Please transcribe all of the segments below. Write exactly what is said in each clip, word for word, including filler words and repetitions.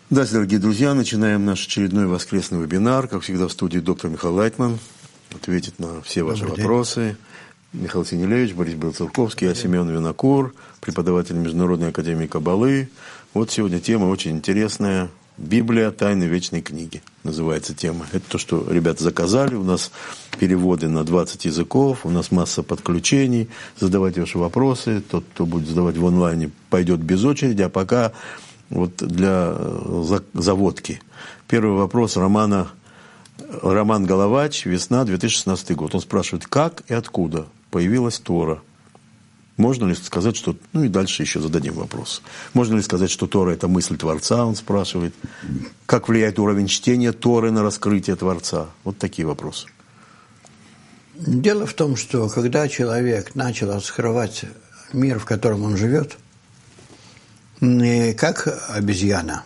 Здравствуйте, дорогие друзья. Начинаем наш очередной воскресный вебинар. Как всегда, в студии доктор Михаил Лайтман. Ответит на все ваши Добрый вопросы. День. Михаил Синелевич, Борис Белоцерковский, я Семен Винокур, преподаватель Международной академии Каббалы. Вот сегодня тема очень интересная. Библия, тайны вечной книги называется тема. Это то, что ребята заказали. У нас переводы на двадцать языков, у нас масса подключений. Задавайте ваши вопросы. Тот, кто будет задавать в онлайне, пойдет без очереди. А пока вот для заводки. Первый вопрос Романа, Роман Головач, весна, две тысячи шестнадцатый год. Он спрашивает, как и откуда появилась Тора? Можно ли сказать, что... Ну и дальше еще зададим вопрос. Можно ли сказать, что Тора – это мысль Творца, он спрашивает. Как влияет уровень чтения Торы на раскрытие Творца? Вот такие вопросы. Дело в том, что когда человек начал раскрывать мир, в котором он живет, не как обезьяна,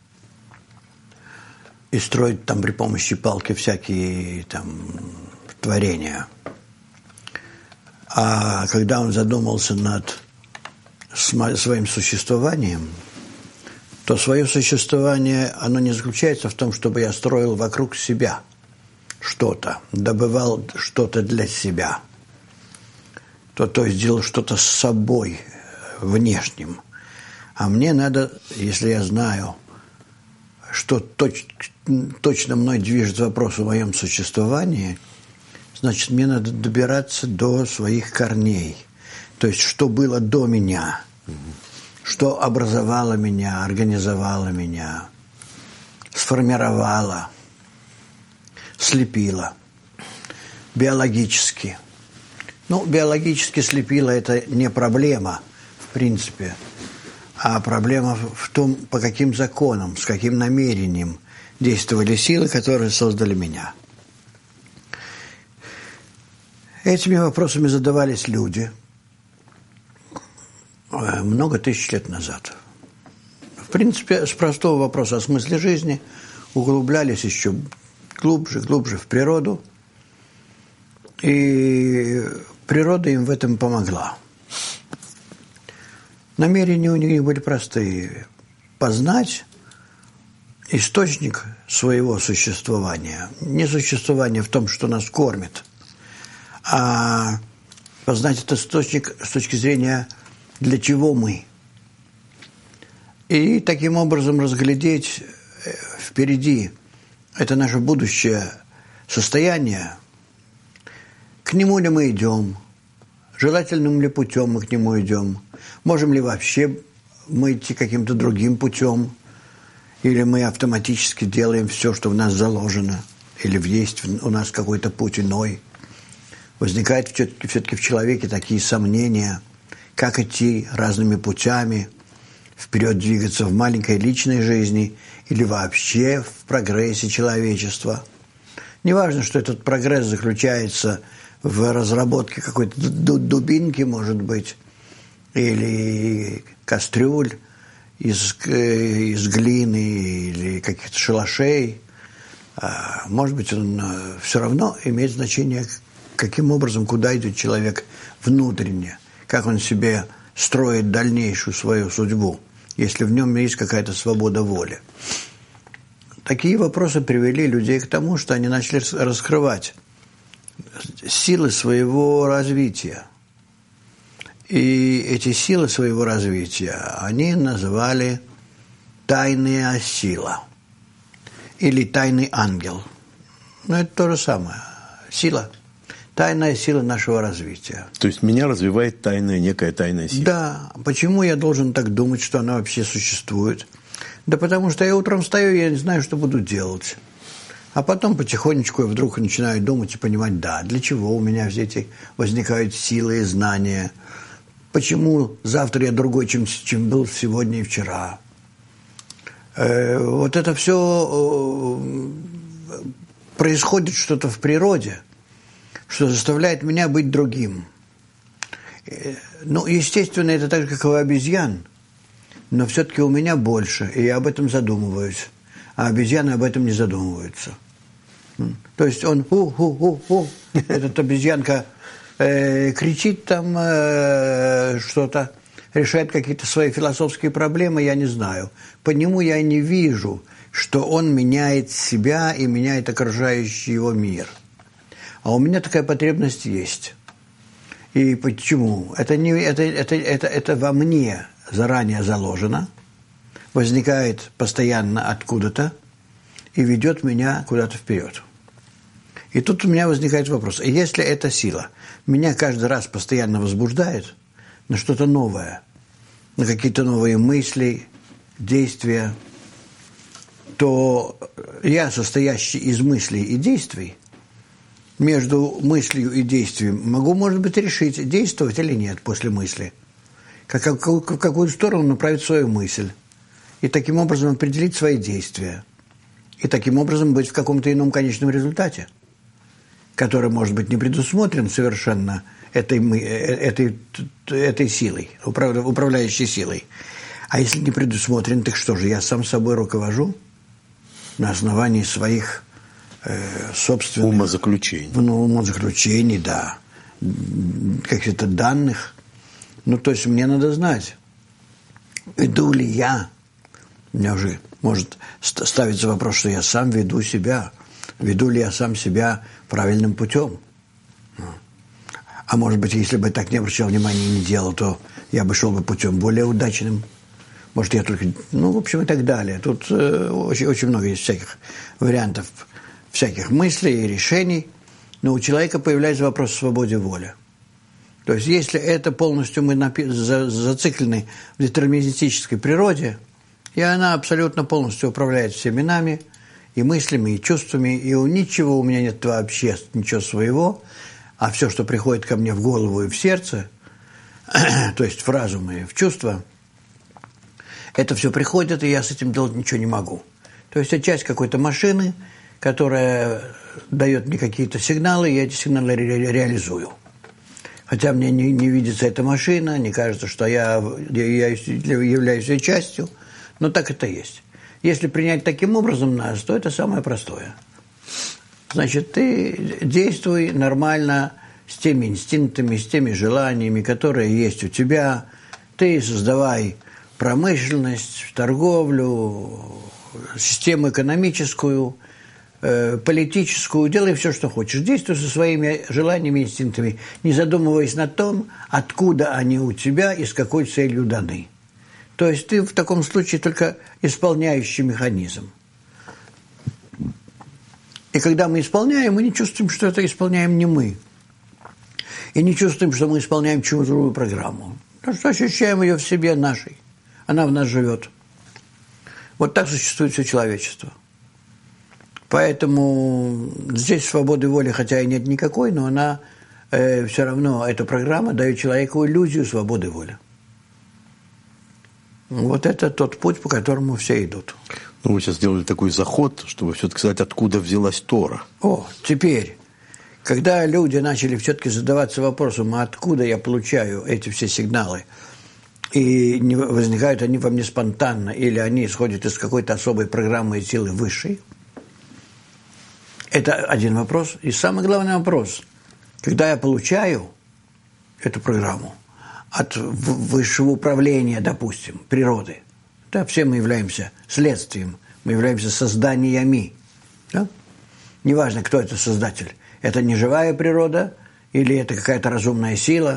и строить там при помощи палки всякие там творения, а когда он задумался над своим существованием, то свое существование, оно не заключается в том, чтобы я строил вокруг себя что-то, добывал что-то для себя, то, то есть делал что-то с собой внешним. А мне надо, если я знаю, что точ, точно мной движет вопрос о моем существовании, значит, мне надо добираться до своих корней. То есть, что было до меня, что образовало меня, организовало меня, сформировало, слепило. Биологически. Ну, биологически слепило – это не проблема, в принципе, а проблема в том, по каким законам, с каким намерением действовали силы, которые создали меня. Этими вопросами задавались люди много тысяч лет назад. В принципе, с простого вопроса о смысле жизни углублялись еще глубже, глубже в природу, и природа им в этом помогла. Намерения у них были простые. Познать источник своего существования. Не существование в том, что нас кормит, а познать этот источник с точки зрения, для чего мы. И таким образом разглядеть впереди это наше будущее состояние, к нему ли мы идем, желательным ли путем мы к нему идем, можем ли вообще мы идти каким-то другим путем, или мы автоматически делаем все, что в нас заложено, или есть у нас какой-то путь иной. Возникают все-таки, все-таки в человеке такие сомнения, как идти разными путями, вперед двигаться в маленькой личной жизни или вообще в прогрессе человечества. Неважно, что этот прогресс заключается в разработке какой-то дубинки, может быть, или кастрюль из, из глины или каких-то шалашей. Может быть, он все равно имеет значение, каким образом, куда идет человек внутренне, как он себе строит дальнейшую свою судьбу, если в нем есть какая-то свобода воли. Такие вопросы привели людей к тому, что они начали раскрывать силы своего развития. И эти силы своего развития они называли «тайная сила» или «тайный ангел». Ну, это то же самое. Сила. Тайная сила нашего развития. То есть меня развивает тайная, некая тайная сила. Да. Почему я должен так думать, что она вообще существует? Да потому что я утром встаю, я не знаю, что буду делать. А потом потихонечку я вдруг начинаю думать и понимать, да, для чего у меня все эти возникают силы и знания. Почему завтра я другой, чем, чем был сегодня и вчера. Э, вот это все э, происходит что-то в природе, что заставляет меня быть другим. Э, ну, естественно, это так же, как и у обезьян, но все-таки у меня больше, и я об этом задумываюсь. А обезьяны об этом не задумываются. То есть он у-у-у-у, эта обезьянка э, кричит там э, что-то, решает какие-то свои философские проблемы, я не знаю. По нему я не вижу, что он меняет себя и меняет окружающий его мир. А у меня такая потребность есть. И почему? Это, не, это, это, это, это во мне заранее заложено, возникает постоянно откуда-то и ведет меня куда-то вперед. И тут у меня возникает вопрос. Если эта сила меня каждый раз постоянно возбуждает на что-то новое, на какие-то новые мысли, действия, то я, состоящий из мыслей и действий, между мыслью и действием могу, может быть, решить, действовать или нет после мысли. Как, в какую сторону направить свою мысль. И таким образом определить свои действия. И таким образом быть в каком-то ином конечном результате, который, может быть, не предусмотрен совершенно этой, этой, этой силой, управляющей силой. А если не предусмотрен, так что же, я сам собой руковожу на основании своих э, собственных... Умозаключений. Ну, умозаключений, да. Каких-то данных. Ну, то есть мне надо знать, веду ли я, у меня уже может ставиться вопрос, что я сам веду себя, веду ли я сам себя правильным путем. А может быть, если бы я так не обращал внимания и не делал, то я бы шел бы путем более удачным. Может, я только... Ну, в общем, и так далее. Тут э, очень, очень много есть всяких вариантов, всяких мыслей и решений. Но у человека появляется вопрос о свободе воли. То есть, если это полностью мы напи- за- зациклены в детерминистической природе, и она абсолютно полностью управляет всеми нами, и мыслями, и чувствами, и у ничего у меня нет вообще, ничего своего, а все, что приходит ко мне в голову и в сердце, то есть в разум и в чувства, это все приходит, и я с этим делать ничего не могу. То есть это часть какой-то машины, которая дает мне какие-то сигналы, и я эти сигналы ре- реализую. Хотя мне не, не видится эта машина, не кажется, что я, я являюсь ее частью, но так это есть. Если принять таким образом нас, то это самое простое. Значит, ты действуй нормально с теми инстинктами, с теми желаниями, которые есть у тебя. Ты создавай промышленность, торговлю, систему экономическую, э, политическую. Делай все, что хочешь. Действуй со своими желаниями и инстинктами, не задумываясь над том, откуда они у тебя и с какой целью даны. То есть ты в таком случае только исполняющий механизм. И когда мы исполняем, мы не чувствуем, что это исполняем не мы. И не чувствуем, что мы исполняем чью-то другую программу. Потому что ощущаем ее в себе нашей. Она в нас живет. Вот так существует все человечество. Поэтому здесь свободы воли, хотя и нет никакой, но она э, все равно, эта программа дает человеку иллюзию свободы воли. Вот это тот путь, по которому все идут. Ну, вы сейчас сделали такой заход, чтобы все-таки сказать, откуда взялась Тора. О, теперь, когда люди начали все-таки задаваться вопросом, а откуда я получаю эти все сигналы, и не возникают они во мне спонтанно, или они исходят из какой-то особой программы и силы высшей, это один вопрос. И самый главный вопрос, когда я получаю эту программу от высшего управления, допустим, природы, да, все мы являемся следствием, мы являемся созданиями. Да? Неважно, кто это создатель. Это не живая природа или это какая-то разумная сила,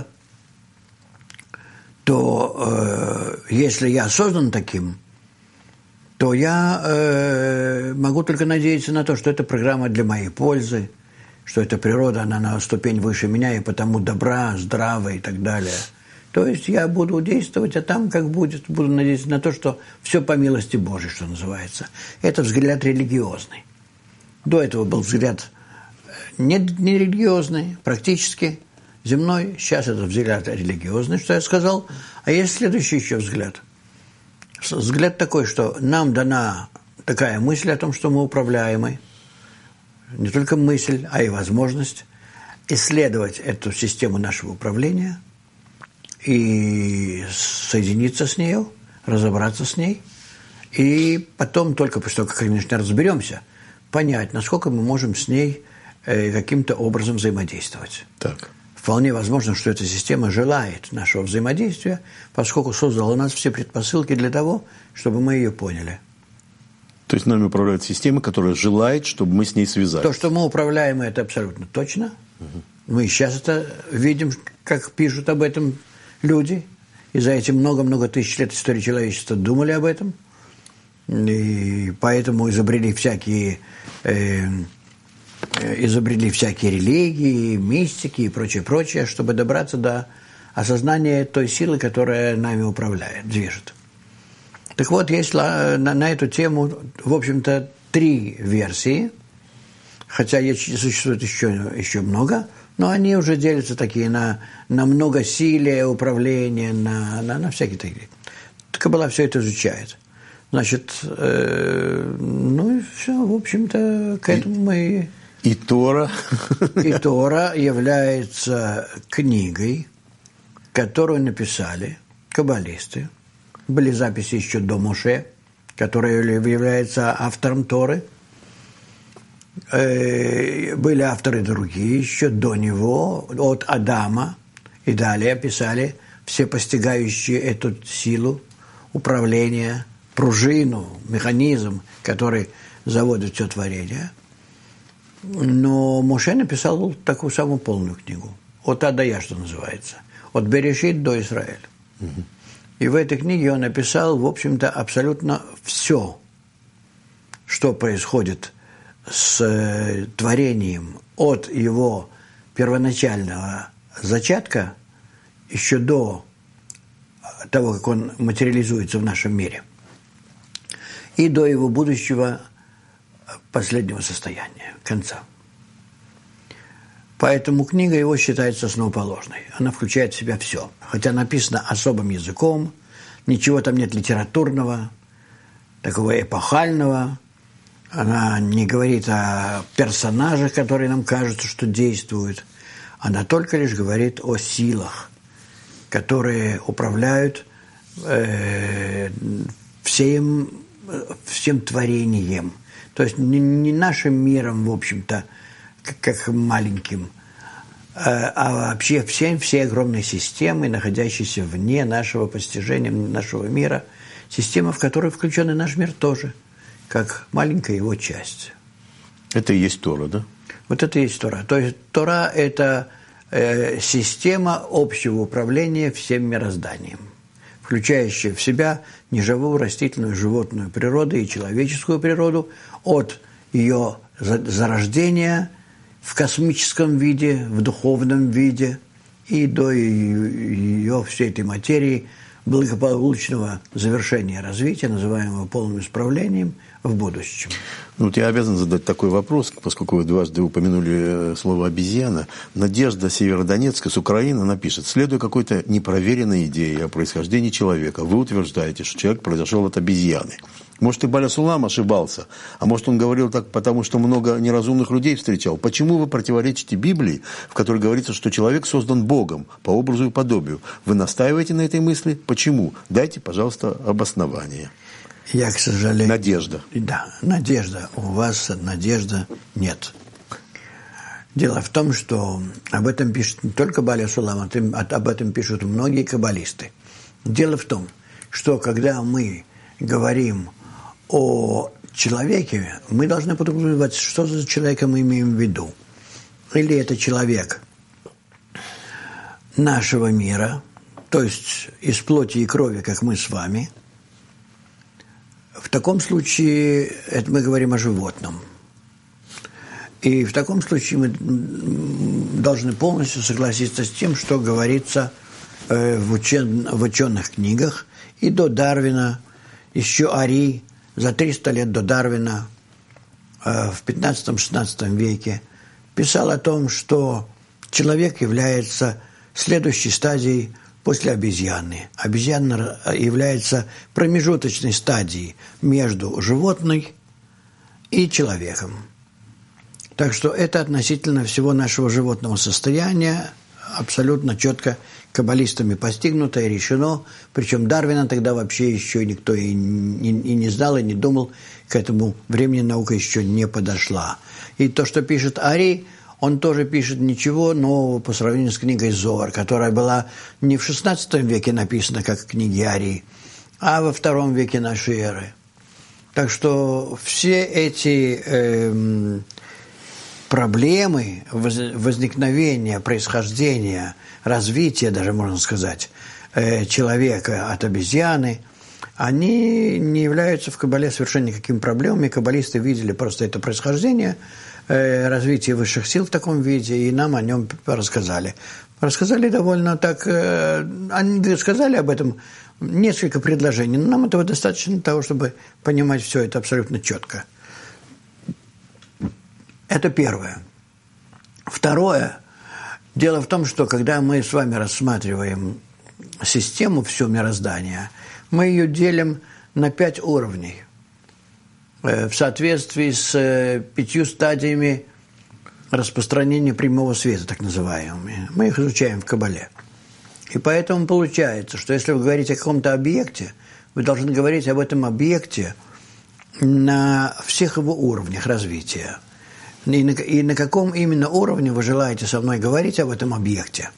то э, если я создан таким, то я э, могу только надеяться на то, что эта программа для моей пользы, что эта природа, она на ступень выше меня и потому добра, здрава и так далее. То есть я буду действовать, а там как будет, буду надеяться на то, что все по милости Божией, что называется. Это взгляд религиозный. До этого был взгляд не, не религиозный, практически земной. Сейчас это взгляд религиозный, что я сказал. А есть следующий еще взгляд. Взгляд такой, что нам дана такая мысль о том, что мы управляемы. Не только мысль, а и возможность исследовать эту систему нашего управления и соединиться с нею, разобраться с ней, и потом, только после того, как, конечно, разберемся, понять, насколько мы можем с ней э, каким-то образом взаимодействовать. Так. В вполне возможно, что эта система желает нашего взаимодействия, поскольку создала у нас все предпосылки для того, чтобы мы ее поняли. То есть нами управляет система, которая желает, чтобы мы с ней связались. То, что мы управляем, это абсолютно точно. Угу. Мы и сейчас это видим, как пишут об этом люди. И за эти много-много тысяч лет истории человечества думали об этом. И поэтому изобрели всякие, э, изобрели всякие религии, мистики и прочее-прочее, чтобы добраться до осознания той силы, которая нами управляет, движет. Так вот, есть на, на эту тему, в общем-то, три версии, хотя существует еще, еще много, но они уже делятся такие на, на многосилие управления, на, на, на всякие такие. Каббала все это изучает. Значит, э, ну и все, в общем-то, к этому мы... И Тора. И Тора является книгой, которую написали каббалисты. Были записи еще до Моше, который является автором Торы. Были авторы другие еще до него, от Адама, и далее писали все постигающие эту силу управления, пружину, механизм, который заводит все творение. Но Моше написал такую самую полную книгу, от А до Я, что называется, от Берешит до Израиля. Угу. И в этой книге он написал, в общем-то, абсолютно все, что происходит с э, творением от его первоначального зачатка еще до того, как он материализуется в нашем мире, и до его будущего последнего состояния, конца. Поэтому книга его считается основоположной. Она включает в себя все. Хотя написана особым языком, ничего там нет литературного, такого эпохального. Она не говорит о персонажах, которые нам кажется, что действуют. Она только лишь говорит о силах, которые управляют э, всем, всем творением. То есть не, не нашим миром, в общем-то, как, как маленьким, а, а вообще всем, всей огромной системой, находящейся вне нашего постижения, нашего мира, система, в которой включен и наш мир тоже, как маленькая его часть. Это и есть Тора, да? Вот это и есть Тора. То есть Тора – это э, система общего управления всем мирозданием, включающая в себя неживую растительную, животную природу и человеческую природу от ее зарождения в космическом виде, в духовном виде и до ее всей этой материи благополучного завершения развития, называемого полным исправлением в будущем. Ну, вот я обязан задать такой вопрос, поскольку вы дважды упомянули слово «обезьяна». Надежда Северодонецка с Украины напишет: следуя какой-то непроверенной идее о происхождении человека, вы утверждаете, что человек произошел от обезьяны. Может, и Баля Сулам ошибался, а может, он говорил так, потому что много неразумных людей встречал. Почему вы противоречите Библии, в которой говорится, что человек создан Богом по образу и подобию? Вы настаиваете на этой мысли? Почему? Дайте, пожалуйста, обоснование. Я, к сожалению... Надежда. Да, надежда. У вас надежда нет. Дело в том, что об этом пишет не только Баля Сулам, об этом пишут многие каббалисты. Дело в том, что когда мы говорим о человеке, мы должны подумать, что за человека мы имеем в виду. Или это человек нашего мира, то есть из плоти и крови, как мы с вами. В таком случае это мы говорим о животном. И в таком случае мы должны полностью согласиться с тем, что говорится в, учен, в ученых книгах. И до Дарвина, еще Ари, за триста лет до Дарвина, в пятнадцатом-шестнадцатом веке, писал о том, что человек является следующей стадией после обезьяны. Обезьяна является промежуточной стадией между животной и человеком. Так что это относительно всего нашего животного состояния абсолютно четко каббалистами постигнуто и решено. Причем Дарвина тогда вообще еще никто и не, и не знал, и не думал. К этому времени наука еще не подошла. И то, что пишет Ари, он тоже пишет ничего нового по сравнению с книгой Зоар, которая была не в шестнадцатом веке написана, как книги Арии, а во втором веке нашей эры. Так что все эти э, проблемы возникновения, происхождения, развития, даже можно сказать, э, человека от обезьяны, они не являются в Кабале совершенно никакими проблемами. Каббалисты видели просто это происхождение, э, развитие высших сил в таком виде, и нам о нем рассказали. Рассказали довольно так, э, они сказали об этом несколько предложений, но нам этого достаточно для того, чтобы понимать все это абсолютно четко. Это первое. Второе. Дело в том, что когда мы с вами рассматриваем систему всего мироздания, мы ее делим на пять уровней в соответствии с пятью стадиями распространения прямого света, так называемыми. Мы их изучаем в Кабале. И поэтому получается, что если вы говорите о каком-то объекте, вы должны говорить об этом объекте на всех его уровнях развития. И на, и на каком именно уровне вы желаете со мной говорить об этом объекте,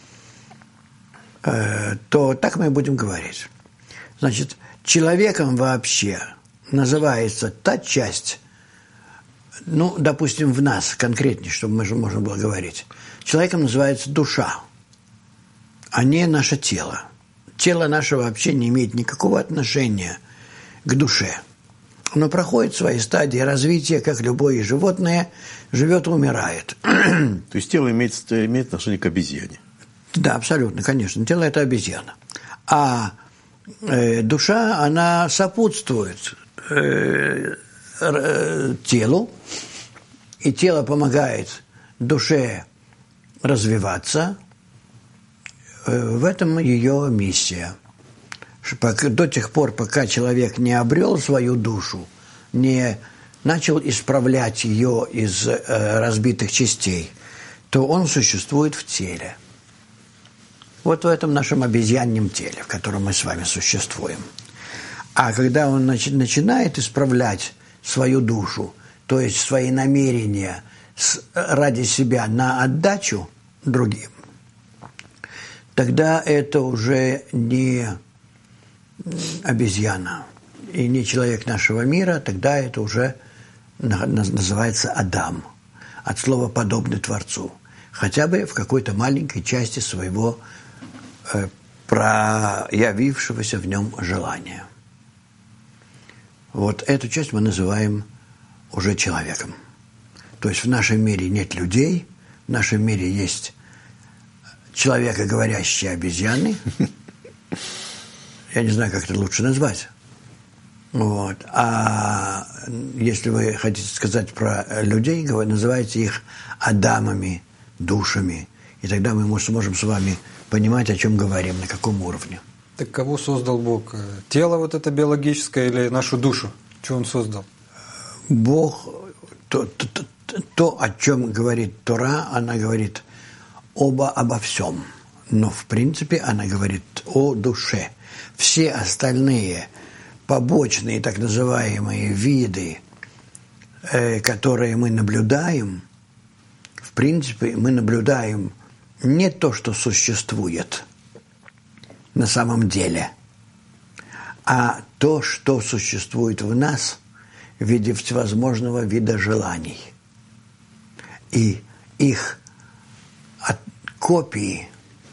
э, то так мы и будем говорить. Значит, человеком вообще называется та часть, ну, допустим, в нас конкретнее, чтобы мы же можно было говорить. Человеком называется душа, а не наше тело. Тело наше вообще не имеет никакого отношения к душе. Оно проходит свои стадии развития, как любое животное, живет и умирает. То есть тело имеет, имеет отношение к обезьяне? Да, абсолютно, конечно. Тело – это обезьяна. А э, душа, она сопутствует э, э, телу, и тело помогает душе развиваться. В этом ее миссия. До тех пор, пока человек не обрел свою душу, не начал исправлять ее из э, разбитых частей, то он существует в теле. Вот в этом нашем обезьяньем теле, в котором мы с вами существуем. А когда он начи- начинает исправлять свою душу, то есть свои намерения с, ради себя на отдачу другим, тогда это уже не обезьяна и не человек нашего мира, тогда это уже называется Адам, от слова «подобный Творцу», хотя бы в какой-то маленькой части своего э, проявившегося в нем желания. Вот эту часть мы называем уже человеком. То есть в нашем мире нет людей, в нашем мире есть человекоговорящие обезьяны. Я не знаю, как это лучше назвать. Вот. А если вы хотите сказать про людей, называйте их адамами, душами. И тогда мы сможем с вами понимать, о чем говорим, на каком уровне. Так кого создал Бог? Тело вот это биологическое или нашу душу? Что Он создал? Бог, то, то, то, то о чем говорит Тора, она говорит оба обо всем. Но, в принципе, она говорит о душе. Все остальные побочные, так называемые, виды, э, которые мы наблюдаем, в принципе, мы наблюдаем не то, что существует на самом деле, а то, что существует в нас в виде всевозможного вида желаний. И их от копии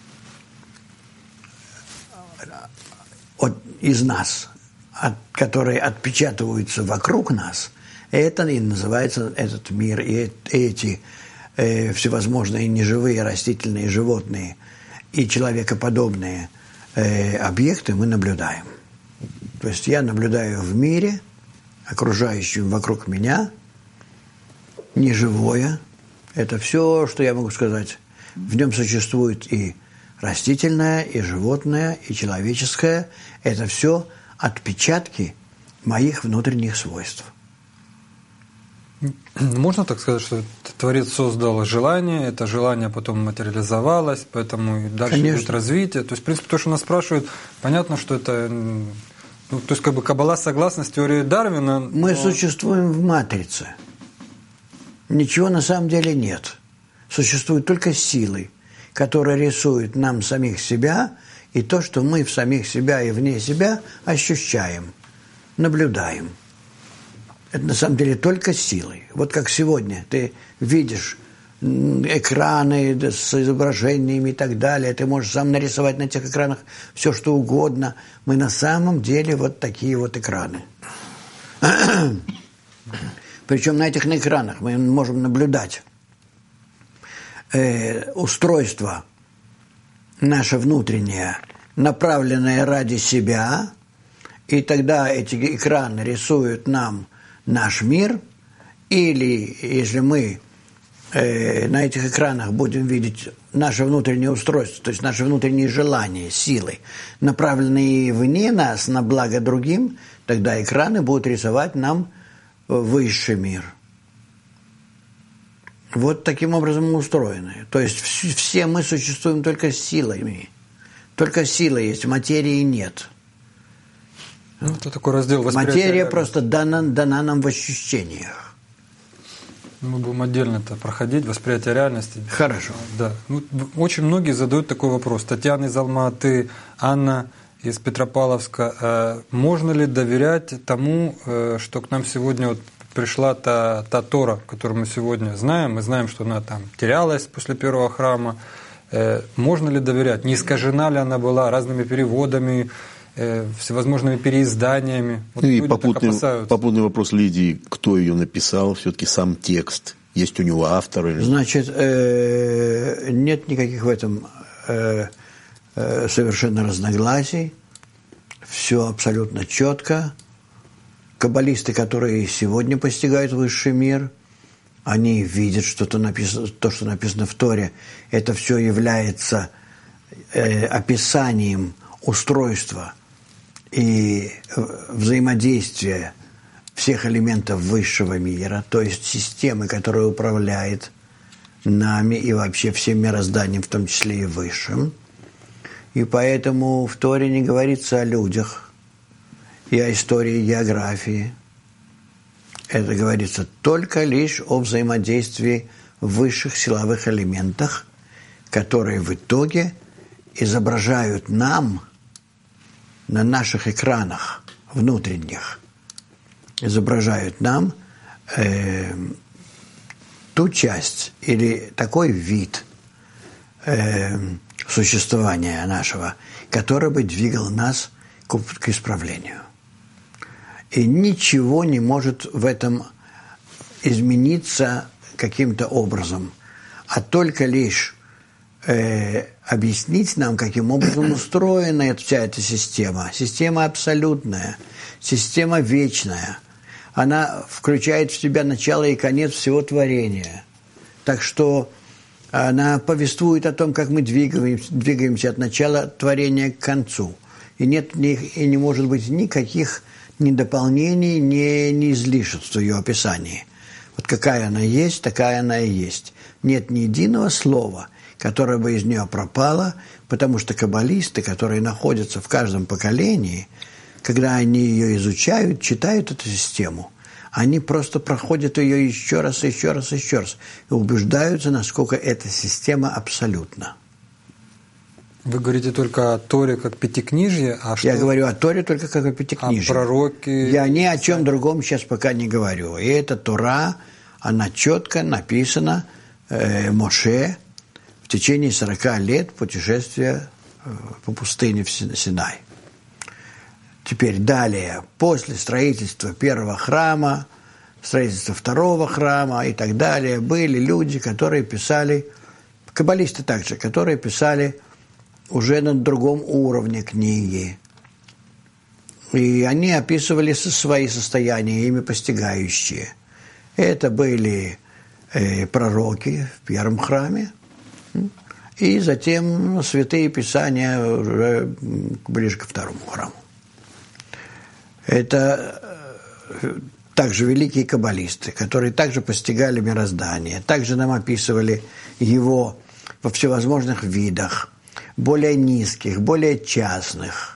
от, из нас, от, которые отпечатываются вокруг нас, это и называется этот мир, и эти э, всевозможные неживые растительные животные и человекоподобные э, объекты мы наблюдаем. То есть я наблюдаю в мире, окружающем вокруг меня, неживое. Это все, что я могу сказать. В нем существует и растительное, и животное, и человеческое. Это все отпечатки моих внутренних свойств. Можно так сказать, что Творец создал желание, это желание потом материализовалось, поэтому и дальше Конечно. Идет развитие. То есть, в принципе, то, что нас спрашивают, понятно, что это... Ну, то есть, как бы Каббала согласна с теорией Дарвина. Мы но... существуем в матрице. Ничего на самом деле нет. существуют только силы, которые рисуют нам самих себя и то, что мы в самих себя и вне себя ощущаем, наблюдаем. Это на самом деле только силой. Вот как сегодня ты видишь экраны с изображениями и так далее, ты можешь сам нарисовать на этих экранах все, что угодно. Мы на самом деле вот такие вот экраны. Причем на этих экранах мы можем наблюдать э, устройство наше внутреннее, направленное ради себя, и тогда эти экраны рисуют нам наш мир, или если мы э, на этих экранах будем видеть наше внутреннее устройство, то есть наши внутренние желания, силы, направленные вне нас на благо другим, тогда экраны будут рисовать нам высший мир. Вот таким образом мы устроены. То есть все мы существуем только силами. Только сила есть, материи нет. Ну, это такой раздел восприятия. Материя реальности. просто дана, дана нам в ощущениях. Мы будем отдельно это проходить, восприятие реальности. Хорошо. Да. Ну, очень многие задают такой вопрос. Татьяна из Алматы, Анна из Петропавловска. Можно ли доверять тому, что к нам сегодня вот пришла та, та Тора, которую мы сегодня знаем? Мы знаем, что она там терялась после первого храма. Можно ли доверять? Не искажена ли она была разными переводами, всевозможными переизданиями? Вот ну и попутный, попутный вопрос Лидии, кто ее написал, все-таки сам текст. Есть у него автор? Или... Значит, э, нет никаких в этом... Э, совершенно разногласий, все абсолютно четко. Каббалисты, которые сегодня постигают высший мир, они видят, что то, написано, то, что написано в Торе, это все является э, описанием устройства и взаимодействия всех элементов высшего мира, то есть системы, которая управляет нами и вообще всем мирозданием, в том числе и высшим. И поэтому в Торе не говорится о людях и о истории и географии. Это говорится только лишь о взаимодействии высших силовых элементах, которые в итоге изображают нам на наших экранах внутренних, изображают нам э, ту часть или такой вид э, существования нашего, который бы двигал нас к, к исправлению. И ничего не может в этом измениться каким-то образом, а только лишь э, объяснить нам, каким образом устроена вся эта система. Система абсолютная, система вечная. Она включает в себя начало и конец всего творения. Так что она повествует о том, как мы двигаемся, двигаемся от начала творения к концу. И нет и не может быть никаких ни дополнений, ни, ни излишеств в ее описании. Вот какая она есть, такая она и есть. Нет ни единого слова, которое бы из нее пропало, потому что каббалисты, которые находятся в каждом поколении, когда они ее изучают, читают эту систему, они просто проходят ее еще раз, еще раз, еще раз и убеждаются, насколько эта система абсолютна. Вы говорите только о Торе как пятикнижье, а что? Я говорю о Торе только как о пятикнижье. А пророки? Я ни о чем другом сейчас пока не говорю. И эта Тора, она четко написана э, Моше в течение сорока лет путешествия э, по пустыне в Синай. Теперь далее, после строительства первого храма, строительства второго храма и так далее, были люди, которые писали, каббалисты также, которые писали уже на другом уровне книги. И они описывали свои состояния, ими постигающие. Это были э, пророки в первом храме, и затем святые писания уже ближе ко второму храму. Это также великие каббалисты, которые также постигали мироздание, также нам описывали его во всевозможных видах, более низких, более частных,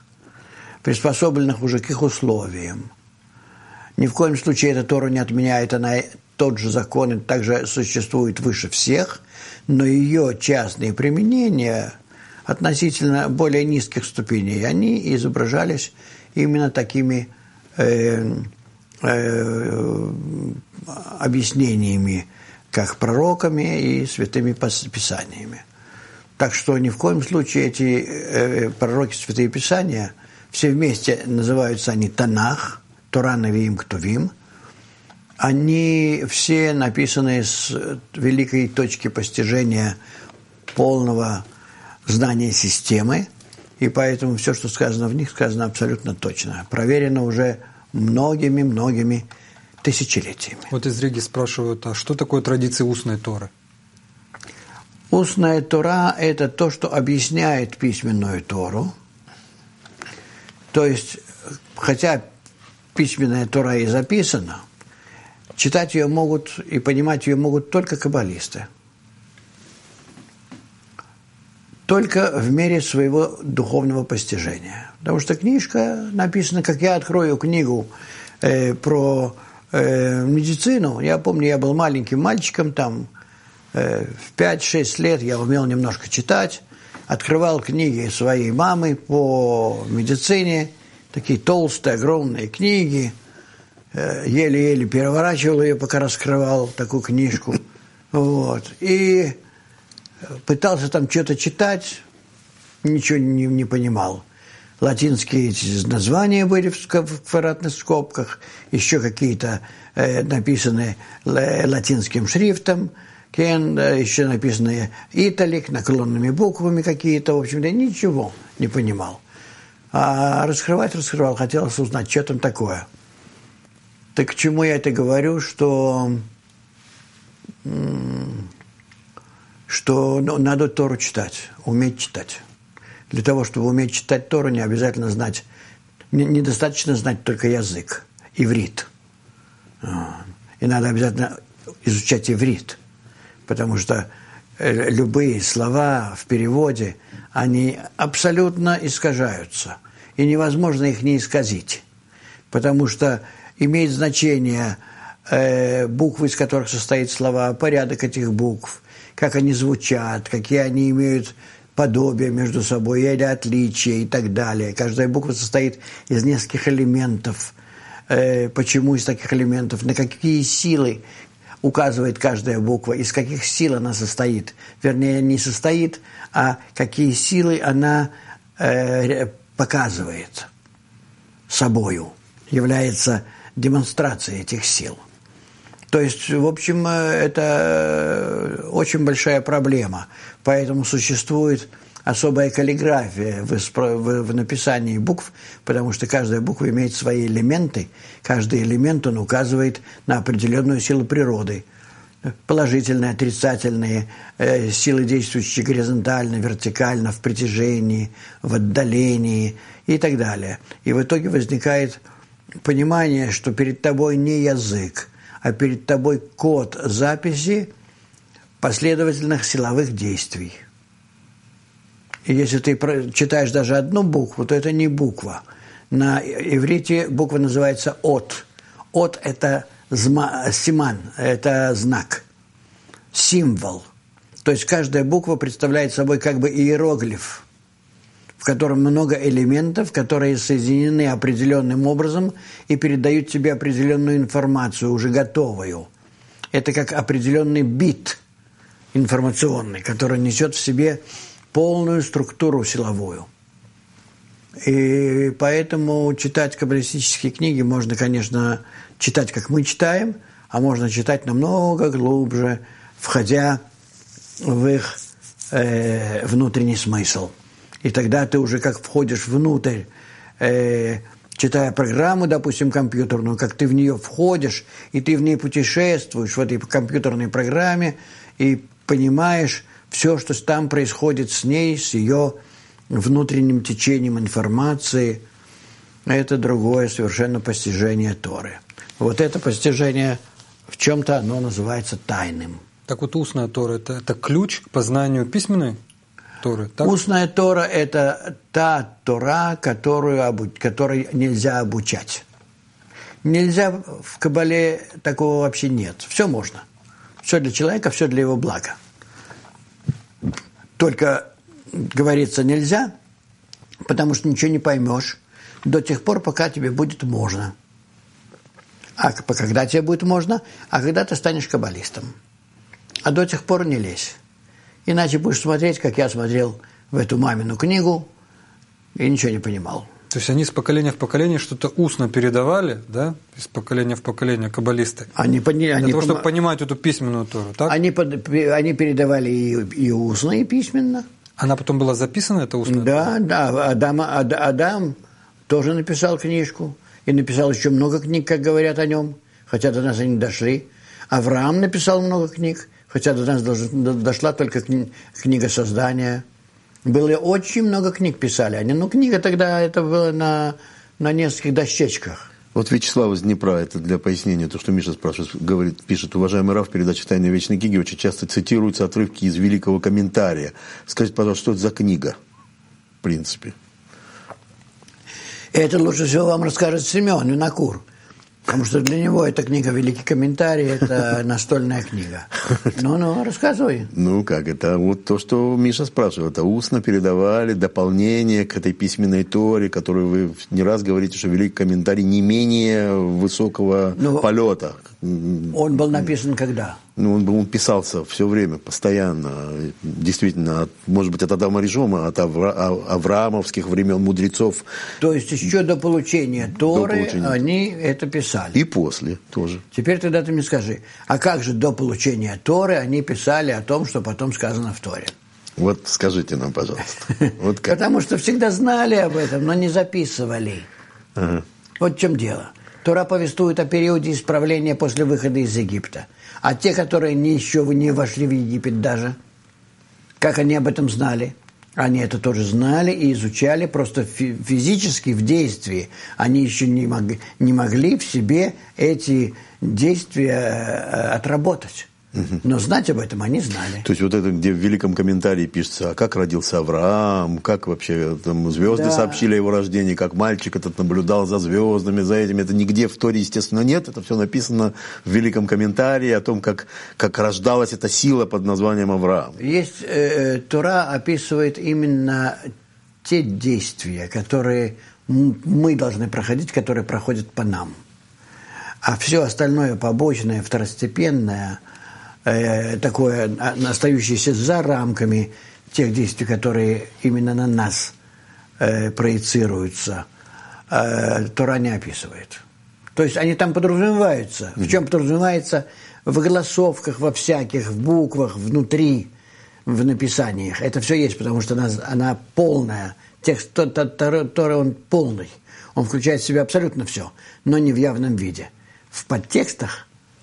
приспособленных уже к их условиям. Ни в коем случае эта Тора не отменяет, она тот же закон и также существует выше всех, но ее частные применения относительно более низких ступеней, они изображались именно такими э, э, объяснениями, как пророками и святыми писаниями. Так что ни в коем случае эти э, пророки, святые писания, все вместе называются они Танах, Тора, Навиим, Ктувим. Они все написаны с великой точки постижения полного знания системы, и поэтому все, что сказано в них, сказано абсолютно точно. Проверено уже многими-многими тысячелетиями. Вот из Риги спрашивают, а что такое традиция устной Торы? Устная Тора – это то, что объясняет письменную Тору. То есть, хотя письменная Тора и записана, читать ее могут и понимать ее могут только каббалисты. Только в мере своего духовного постижения. Потому что книжка написана, как я открою книгу э, про э, медицину. Я помню, я был маленьким мальчиком, там э, в пять-шесть лет я умел немножко читать. Открывал книги своей мамы по медицине, такие толстые, огромные книги. Э, еле-еле переворачивал ее, пока раскрывал такую книжку. Вот. И пытался там что-то читать, ничего не, не понимал. Латинские названия были в квадратных скобках, еще какие-то э, написаны латинским шрифтом, еще написанные италик, наклонными буквами какие-то, в общем-то, ничего не понимал. А раскрывать раскрывал, хотелось узнать, что там такое. Так к чему я это говорю, что... М- что ну, надо Тору читать, уметь читать. Для того, чтобы уметь читать Тору, не обязательно знать, недостаточно знать только язык, иврит. И надо обязательно изучать иврит, потому что любые слова в переводе, они абсолютно искажаются, и невозможно их не исказить, потому что имеет значение э, буквы, из которых состоят слова, порядок этих букв, как они звучат, какие они имеют подобие между собой, или отличия и так далее. Каждая буква состоит из нескольких элементов. Э, почему из таких элементов? На какие силы указывает каждая буква? Из каких сил она состоит? Вернее, не состоит, а какие силы она э, показывает собою, является демонстрацией этих сил. То есть, в общем, это очень большая проблема. Поэтому существует особая каллиграфия в, в, в написании букв, потому что каждая буква имеет свои элементы. Каждый элемент, он указывает на определенную силу природы. Положительные, отрицательные, э, силы, действующие горизонтально, вертикально, в притяжении, в отдалении и так далее. И в итоге возникает понимание, что перед тобой не язык, а перед тобой код записи последовательных силовых действий. И если ты читаешь даже одну букву, то это не буква. На иврите буква называется «от». «От» – это зма, симан, это знак, символ. То есть каждая буква представляет собой как бы иероглиф, в котором много элементов, которые соединены определенным образом и передают тебе определенную информацию, уже готовую. Это как определенный бит информационный, который несет в себе полную структуру силовую. И поэтому читать каббалистические книги можно, конечно, читать, как мы читаем, а можно читать намного глубже, входя в их э, внутренний смысл. И тогда ты уже как входишь внутрь, э, читая программу, допустим, компьютерную, как ты в нее входишь, и ты в ней путешествуешь, в этой компьютерной программе, и понимаешь все, что там происходит с ней, с ее внутренним течением информации. Это другое совершенно постижение Торы. Вот это постижение в чем-то оно называется тайным. Так вот, устная Тора – это, это ключ к познанию письменной Торы, так? Устная Тора – это та Тора, которую, которой нельзя обучать. Нельзя, в Кабале такого вообще нет. Все можно. Все для человека, все для его блага. Только говорится нельзя, потому что ничего не поймешь до тех пор, пока тебе будет можно. А когда тебе будет можно? А когда ты станешь каббалистом. А до тех пор не лезь. Иначе будешь смотреть, как я смотрел в эту мамину книгу, и ничего не понимал. То есть они с поколения в поколение что-то устно передавали, да, из поколения в поколение каббалисты? Они, они, Для того, пом... чтобы понимать эту письменную Тору, так? Они, под... они передавали и, и устно, и письменно. Она потом была записана, это устно? Да, да. Адам, Ад, Адам тоже написал книжку. И написал еще много книг, как говорят о нем, хотя до нас они не дошли. Авраам написал много книг, хотя до нас дошла только книга создания. Было очень много книг писали они. Ну, книга тогда это было на, на нескольких дощечках. Вот Вячеслав из Днепра, это для пояснения, то, что Миша спрашивает, говорит, пишет: уважаемый Рав, в передаче «Тайны вечной книги» очень часто цитируются отрывки из великого комментария. Скажите, пожалуйста, что это за книга, в принципе? Это лучше всего вам расскажет Семен Винокур, потому что для него эта книга «Великий комментарий» – это настольная книга. Ну-ну, рассказывай. Ну как, это вот то, что Миша спрашивал. Это устно передавали дополнение к этой письменной Торе, которую вы не раз говорите, что «Великий комментарий» не менее высокого ну, полета. Он был написан когда? Ну, он, он писался все время, постоянно. Действительно, от, может быть, от Адама Ришона, от Авра, авраамовских времен мудрецов. То есть еще до получения Торы до получения. Они это писали? И после тоже. Теперь тогда ты мне скажи, а как же до получения Торы они писали о том, что потом сказано в Торе? Вот скажите нам, пожалуйста. Вот как? Потому что всегда знали об этом, но не записывали. Ага. Вот в чем дело. Тора повествует о периоде исправления после выхода из Египта. А те, которые не, еще не вошли в Египет даже, как они об этом знали? Они это тоже знали и изучали, просто физически, в действии. Они еще не могли, не могли в себе эти действия отработать. Но знать об этом они знали. То есть вот это, где в великом комментарии пишется, а как родился Авраам, как вообще там звезды да. сообщили о его рождении, как мальчик этот наблюдал за звездами, за этим. Это нигде в Торе, естественно, нет. Это все написано в великом комментарии о том, как, как рождалась эта сила под названием Авраам. Есть, э, Тора описывает именно те действия, которые мы должны проходить, которые проходят по нам. А все остальное побочное, второстепенное, такое, остающееся за рамками тех действий, которые именно на нас э, проецируются, э, Тора не описывает. То есть они там подразумеваются. В чем подразумевается? В голосовках, во всяких, в буквах, внутри, в написаниях. Это все есть, потому что она, она полная. Текст Торы, он полный. Он включает в себя абсолютно все, но не в явном виде. В подтекстах,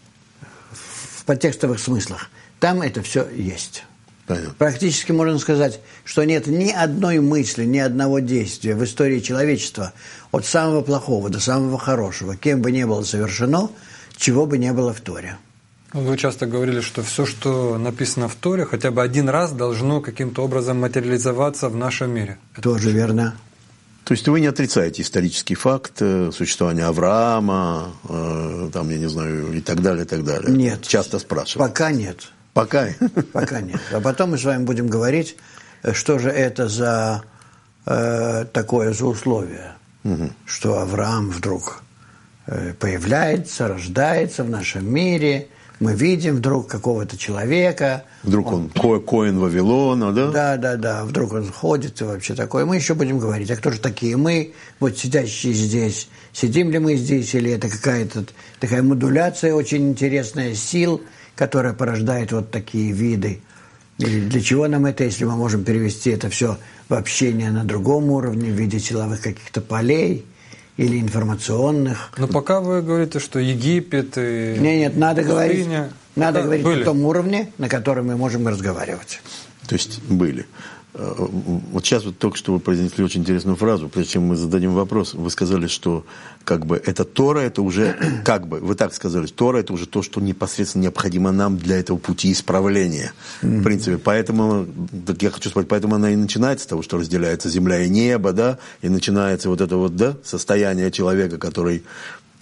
в подтекстовых смыслах, там это все есть. Понятно. Практически можно сказать, что нет ни одной мысли, ни одного действия в истории человечества, от самого плохого до самого хорошего, кем бы ни было совершено, чего бы не было в Торе. Вы часто говорили, что все, что написано в Торе, хотя бы один раз должно каким-то образом материализоваться в нашем мире. Тоже верно. То есть вы не отрицаете исторический факт существования Авраама, э, там, я не знаю, и так далее, и так далее? Нет. Часто спрашивают. Пока нет. Пока? Пока нет. А потом мы с вами будем говорить, что же это за э, такое за условие, угу. что Авраам вдруг э, появляется, рождается в нашем мире. Мы видим вдруг какого-то человека. Вдруг он, он Коэн Вавилона, да? Да, да, да. Вдруг он ходит и вообще такое. Мы еще будем говорить, а кто же такие мы, вот сидящие здесь? Сидим ли мы здесь, или это какая-то такая модуляция очень интересная сил, которая порождает вот такие виды? Или для чего нам это, если мы можем перевести это все в общение на другом уровне, в виде силовых каких-то полей? Или информационных. Но пока вы говорите, что Египет и Нет, нет, надо пустыня, говорить, надо говорить были. на том уровне, на котором мы можем разговаривать. То есть были. Вот сейчас вот только что вы произнесли очень интересную фразу, прежде чем мы зададим вопрос, вы сказали, что как бы это Тора, это уже, как бы, вы так сказали, Тора это уже то, что непосредственно необходимо нам для этого пути исправления. Mm-hmm. В принципе, поэтому, так я хочу сказать, поэтому она и начинается с того, что разделяется земля и небо, да, и начинается вот это вот, да, состояние человека, который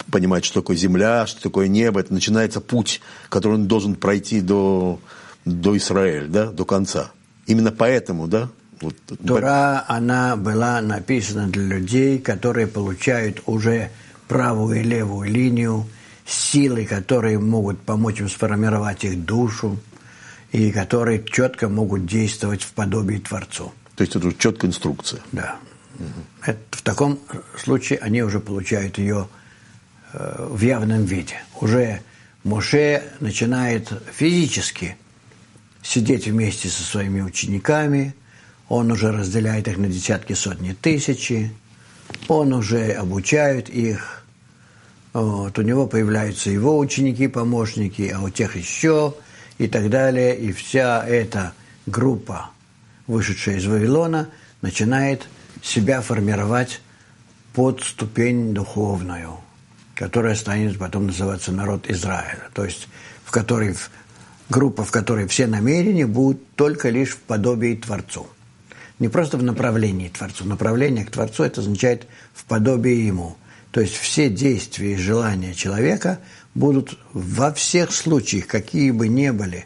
понимает, что такое земля, что такое небо. Это начинается путь, который он должен пройти до, до Израиля, да, до конца. Именно поэтому, да? Вот, Тора, она была написана для людей, которые получают уже правую и левую линию, силы, которые могут помочь им сформировать их душу, и которые четко могут действовать в подобии Творцу. То есть это уже четкая инструкция. Да. Угу. Это, в таком случае они уже получают ее э, в явном виде. Уже Моше начинает физически сидеть вместе со своими учениками, он уже разделяет их на десятки, сотни, тысячи, он уже обучает их, вот, у него появляются его ученики, помощники, а у тех еще, и так далее. И вся эта группа, вышедшая из Вавилона, начинает себя формировать под ступень духовную, которая станет потом называться народ Израиля, то есть в которой, группа, в которой все намерения будут только лишь в подобии Творцу. Не просто в направлении Творцу. Направление к Творцу это означает в подобии Ему. То есть все действия и желания человека будут во всех случаях, какие бы ни были,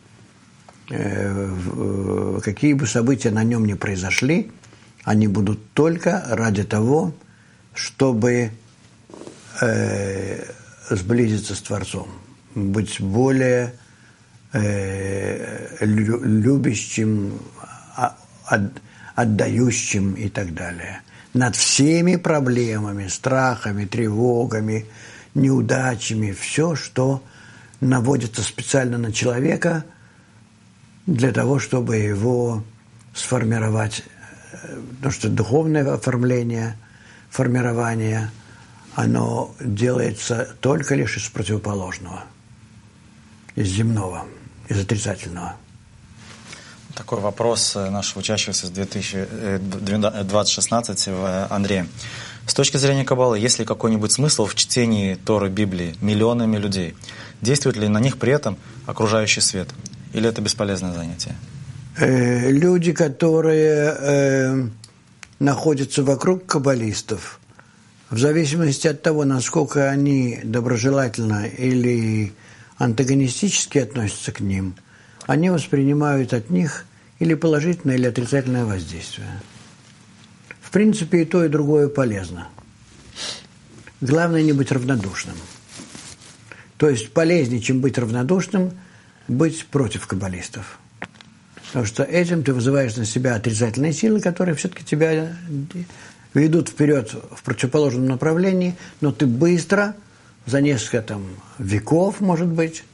э, какие бы события на нем ни произошли, они будут только ради того, чтобы э, сблизиться с Творцом, быть более э, любящим, отдающим и так далее. Над всеми проблемами, страхами, тревогами, неудачами, все, что наводится специально на человека для того, чтобы его сформировать. Потому что духовное оформление, формирование, оно делается только лишь из противоположного, из земного, из отрицательного. Такой вопрос нашего учащегося с две тысячи двадцать шестнадцать Андрея. С точки зрения Каббалы, есть ли какой-нибудь смысл в чтении Торы Библии миллионами людей? Действует ли на них при этом окружающий свет? Или это бесполезное занятие? Э, люди, которые э, находятся вокруг каббалистов, в зависимости от того, насколько они доброжелательно или антагонистически относятся к ним, они воспринимают от них или положительное, или отрицательное воздействие. В принципе, и то, и другое полезно. Главное не быть равнодушным. То есть полезнее, чем быть равнодушным, быть против каббалистов. Потому что этим ты вызываешь на себя отрицательные силы, которые все-таки тебя ведут вперед в противоположном направлении, но ты быстро, за несколько там, веков, может быть,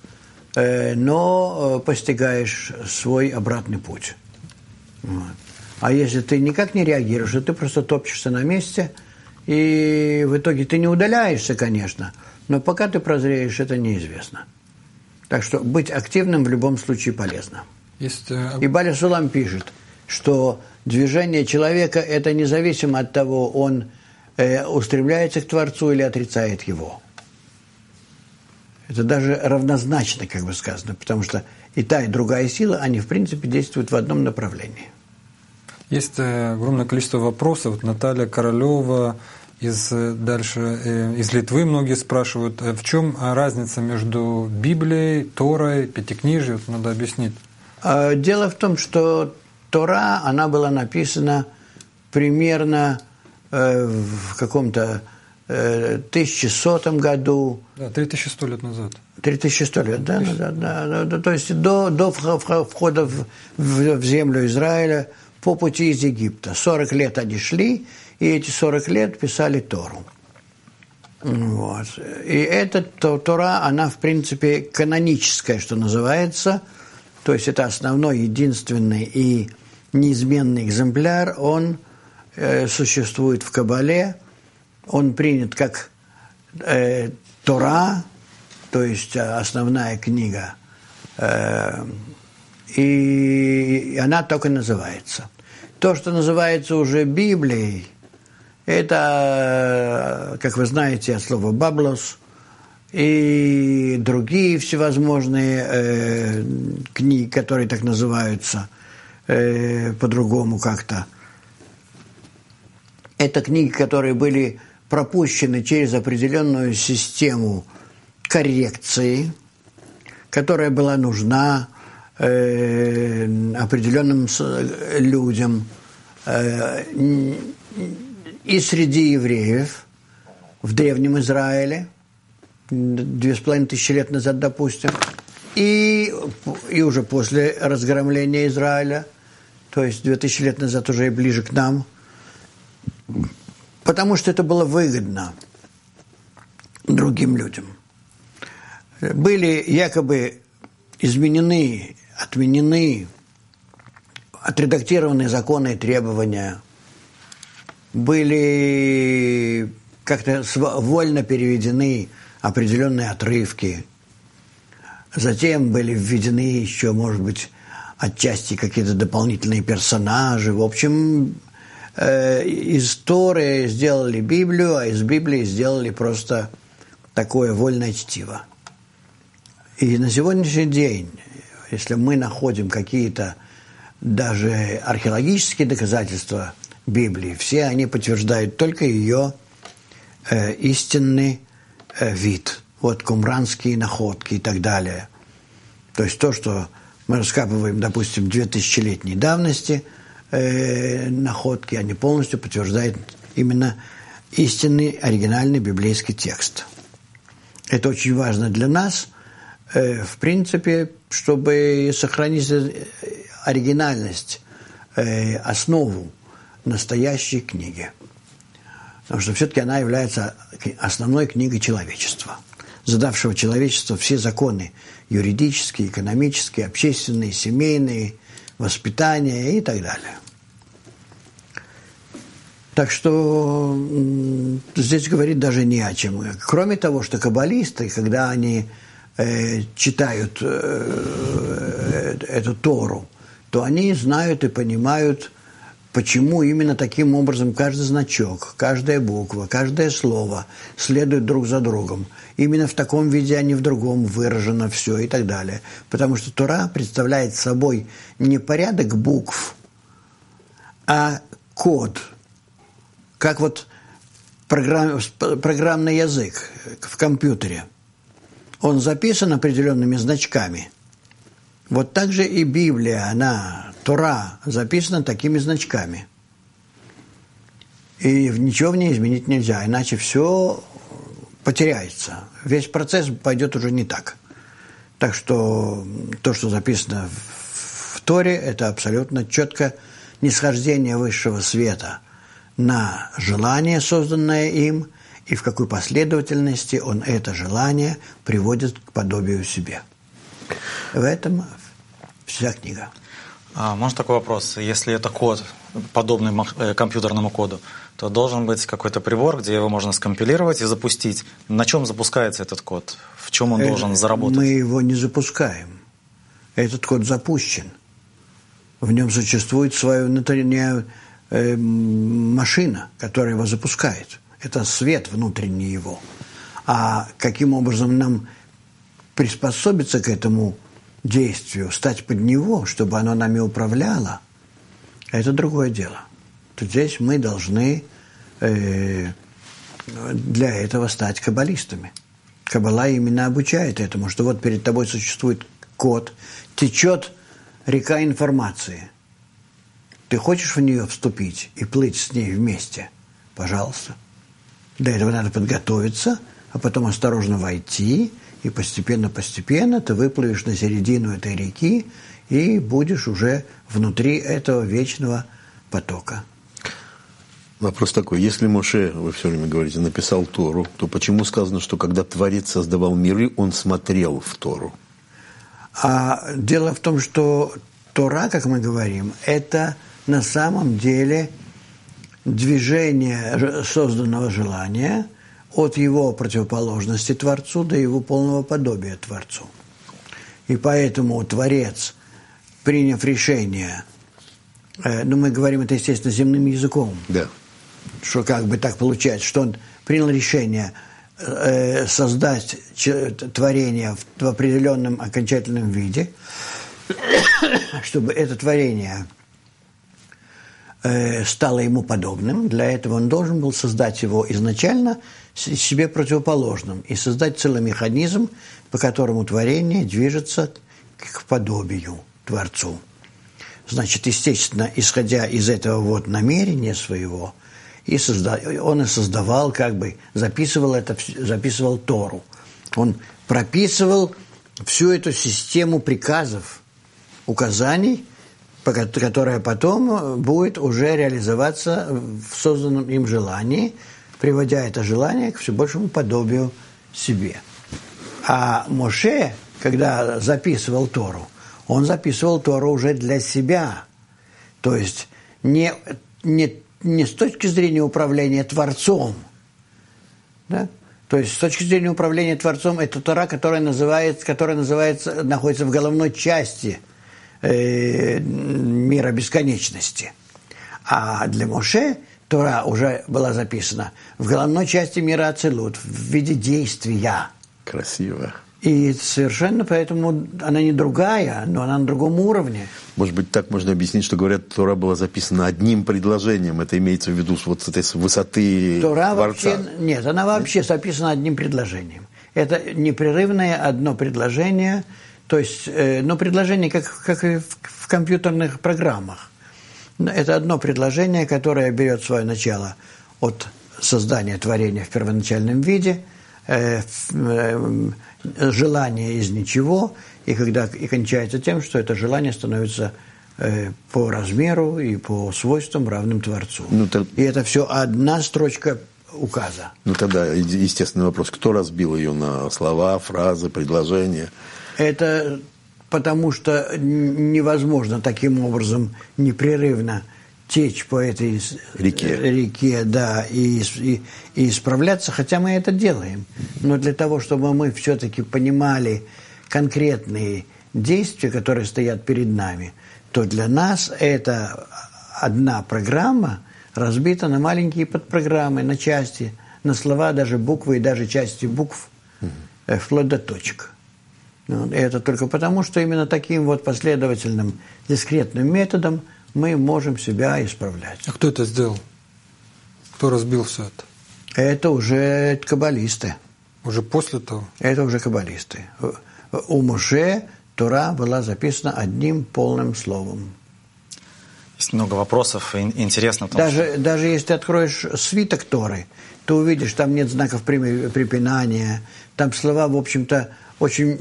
но постигаешь свой обратный путь. Вот. А если ты никак не реагируешь, то ты просто топчешься на месте, и в итоге ты не удаляешься, конечно, но пока ты прозреешь, это неизвестно. Так что быть активным в любом случае полезно. Есть... И Баля Сулам пишет, что движение человека – это независимо от того, он э, устремляется к Творцу или отрицает его. Это даже равнозначно, как бы сказано, потому что и та, и другая сила, они, в принципе, действуют в одном направлении. Есть огромное количество вопросов. Вот Наталья Королева из, дальше, из Литвы многие спрашивают, в чем разница между Библией, Торой, Пятикнижием? Вот надо объяснить. Дело в том, что Тора, она была написана примерно в каком-то тысяча сотом году. Да, три тысячи сто лет назад. три тысячи сто лет, да, да, да, да. То есть до, до входа в, в, в землю Израиля по пути из Египта. сорок лет они шли, и эти сорок лет писали Тору. Вот. И эта Тора, она, в принципе, каноническая, что называется. То есть это основной, единственный и неизменный экземпляр. Он э, существует в Кабале. Он принят как э, Тора, то есть основная книга, э, и она только называется. То, что называется уже Библией, это, как вы знаете, от слова «баблос», и другие всевозможные э, книги, которые так называются э, по-другому как-то. Это книги, которые были пропущены через определенную систему коррекции, которая была нужна э, определенным людям э, и среди евреев в Древнем Израиле, две с половиной тысячи лет назад, допустим, и, и уже после разгромления Израиля, то есть две тысячи лет назад уже и ближе к нам, потому что это было выгодно другим людям. Были якобы изменены, отменены, отредактированы законы и требования, были как-то вольно переведены определенные отрывки, затем были введены еще, может быть, отчасти какие-то дополнительные персонажи. В общем, э, из Торы сделали Библию, а из Библии сделали просто такое вольное чтиво. И на сегодняшний день, если мы находим какие-то даже археологические доказательства Библии, все они подтверждают только ее э, истинный э, вид. Вот кумранские находки и так далее. То есть то, что мы раскапываем, допустим, двухтысячелетней давности э, находки, они полностью подтверждают именно истинный оригинальный библейский текст. Это очень важно для нас, э, в принципе, чтобы сохранить оригинальность, э, основу настоящей книги. Потому что все-таки она является основной книгой человечества, задавшего человечеству все законы юридические, экономические, общественные, семейные, воспитание и так далее. Так что здесь говорить даже не о чем. Кроме того, что каббалисты, когда они э, читают э, эту Тору, то они знают и понимают, почему именно таким образом каждый значок, каждая буква, каждое слово следует друг за другом. Именно в таком виде, а не в другом выражено все и так далее. Потому что Тора представляет собой не порядок букв, а код. Как вот программ, программный язык в компьютере. Он записан определенными значками. Вот так же и Библия, она, Тора, записана такими значками. И ничего в ней изменить нельзя, иначе все потеряется. Весь процесс пойдет уже не так. Так что то, что записано в Торе, это абсолютно четко нисхождение высшего света на желание, созданное им, и в какой последовательности он это желание приводит к подобию себе. В этом вся книга. А, можно такой вопрос? Если это код, подобный компьютерному коду, то должен быть какой-то прибор, где его можно скомпилировать и запустить. На чем запускается этот код? В чем он это, должен заработать? Мы его не запускаем. Этот код запущен. В нем существует своя внутренняя э, машина, которая его запускает. Это свет внутренний его. А каким образом нам приспособиться к этому действию, стать под него, чтобы оно нами управляло, это другое дело. То здесь мы должны э, для этого стать каббалистами. Каббала именно обучает этому, что вот перед тобой существует код, течет река информации. Ты хочешь в нее вступить и плыть с ней вместе? Пожалуйста. Для этого надо подготовиться, а потом осторожно войти, и постепенно-постепенно ты выплывешь на середину этой реки и будешь уже внутри этого вечного потока. Вопрос такой. Если Моше, вы все время говорите, написал Тору, то почему сказано, что когда Творец создавал миры, он смотрел в Тору? А дело в том, что Тора, как мы говорим, это на самом деле движение созданного желания от его противоположности Творцу до его полного подобия Творцу. И поэтому Творец, приняв решение, э, ну мы говорим это, естественно, земным языком, да. Что как бы так получается, что он принял решение э, создать творение в, в определенном окончательном виде, чтобы это творение э, стало ему подобным. Для этого он должен был создать его изначально себе противоположным и создать целый механизм, по которому творение движется к подобию Творцу. Значит, естественно, исходя из этого вот намерения своего, и созда... он и создавал, как бы записывал это, записывал Тору. Он прописывал всю эту систему приказов, указаний, которая потом будет уже реализоваться в созданном им желании, приводя это желание к все большему подобию себе. А Моше, когда записывал Тору, он записывал Тору уже для себя. То есть не, не, не с точки зрения управления Творцом. Да? То есть с точки зрения управления Творцом это Тора, которая, называется, которая называется, находится в головной части э, мира бесконечности. А для Моше Тора уже была записана в головной части мира Ацилут, в виде действия. Красиво. И совершенно поэтому она не другая, но она на другом уровне. Может быть, так можно объяснить, что, говорят, Тора была записана одним предложением. Это имеется в виду вот с этой высоты Тора Творца. Вообще, нет, она вообще записана одним предложением. Это непрерывное одно предложение, то есть, э, ну, предложение, как, как и в, в компьютерных программах. Это одно предложение, которое берет свое начало от создания творения в первоначальном виде, э, э, желание из ничего, и когда и кончается тем, что это желание становится э, по размеру и по свойствам равным Творцу. Ну, то... И это все одна строчка указа. Ну тогда естественный вопрос: кто разбил ее на слова, фразы, предложения? Это потому что невозможно таким образом непрерывно течь по этой реке, реке да, и, и, и исправляться, хотя мы это делаем. Но для того, чтобы мы все-таки понимали конкретные действия, которые стоят перед нами, то для нас это одна программа разбита на маленькие подпрограммы, на части, на слова, даже буквы и даже части букв, mm-hmm. вплоть до точек. И это только потому, что именно таким вот последовательным, дискретным методом мы можем себя исправлять. А кто это сделал? Кто разбил все это? Это уже каббалисты. Уже после того? Это уже каббалисты. У Моше Тора была записана одним полным словом. Есть много вопросов, и интересно. Даже, что... даже если ты откроешь свиток Торы, ты увидишь, там нет знаков препинания, там слова, в общем-то, очень,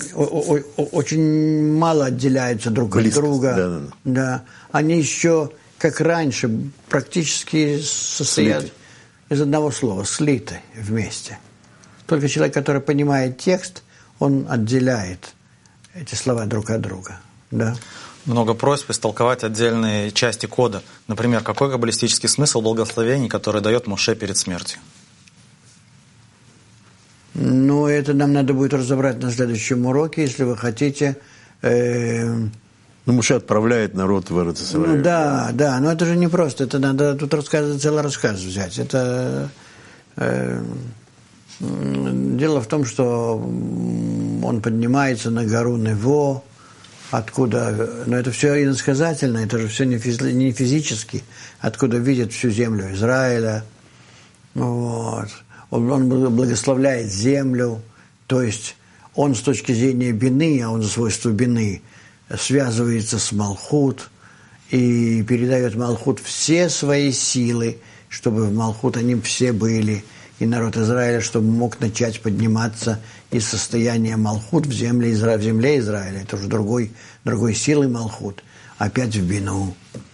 очень мало отделяются друг Близко, от друга. Да, да, да. Да. Они еще, как раньше, практически состоят слиты. Из одного слова, слиты вместе. Только человек, который понимает текст, он отделяет эти слова друг от друга. Да? Много просьб истолковать отдельные части кода. Например, какой каббалистический смысл благословений, который дает Моше перед смертью? Ну, это нам надо будет разобрать на следующем уроке, если вы хотите. Э, ну, Моше отправляет народ в Эрец Исраэль. Ну, да, да, но это же не просто. Это надо тут рассказывать, целый рассказ взять. Это э, дело в том, что он поднимается на гору Нево, откуда, но это все иносказательно, это же все не, физи, не физически, откуда видит всю землю Израиля. Вот. Он, он благословляет землю, то есть он с точки зрения бины, а он за свойство бины, связывается с Малхут и передает Малхут все свои силы, чтобы в Малхут они все были, и народ Израиля, чтобы мог начать подниматься из состояния Малхут в земле, Изра... в земле Израиля. Это уже другой, другой силы Малхут, опять в бину.